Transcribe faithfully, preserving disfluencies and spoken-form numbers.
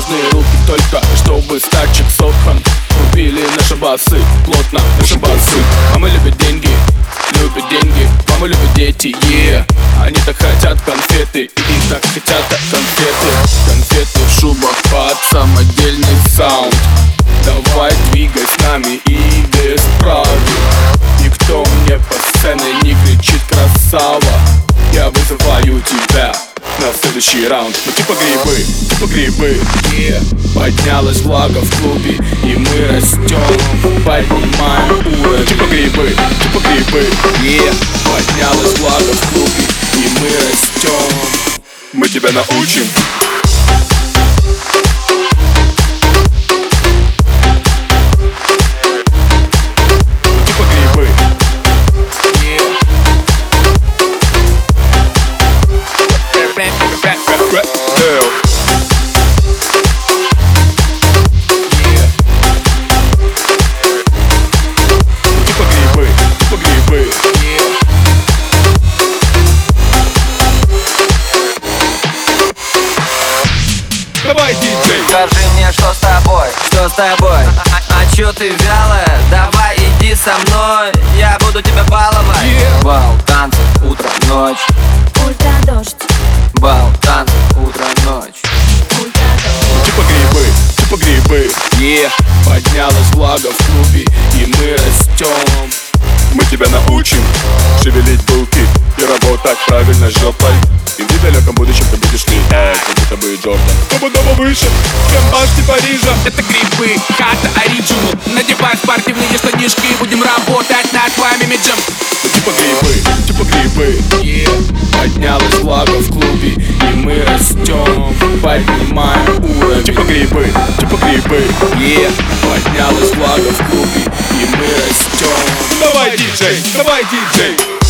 грязные руки только, чтобы стать чексохан. Купили наши басы, плотно наши басы. Мамы любят деньги, любят деньги. Мамы любят дети, yeah. Они так хотят конфеты, и их так хотят конфеты. Конфеты в шубах под самодельный саунд. Давай двигай с нами и без правил. Никто мне по сцене не кричит красава. Я вызываю тебя на следующий раунд. Мы типа грибы, типа грибы, yeah. Поднялась влага в клубе, и мы растем, поднимаем уровень. Типа грибы, типа грибы, yeah. Поднялась влага в клубе, и мы растем. Мы тебя научим. Давай, диджей! Скажи мне, что с тобой, что с тобой? А, а чё ты вялая? Давай иди со мной, я буду тебя баловать. Yeah. Бал, танцы, утро, ночь. Ультра дождь, Бал, танцы, утро, ночь. ультра дождь. Типа грибы, типа грибы, yeah. Поднялась влага в клубе, и мы растем. Мы тебя научим шевелить булки и работать правильно жопой. И в недалеком будущем ты будешь летать, как будто бы Джордан. Побудово выше, чем башни Парижа. Это грибы, карта оригинал. Надевай спортивные штанишки и будем работать над твоим имиджем. Ну типа грибы, типа грибы, yeah. Поднялась влага в клубе, и мы растем, поднимаем уровень. Типа грибы, типа грибы, yeah. Поднялась влага в клубе, и мы растем. Давай, диджей, давай, диджей.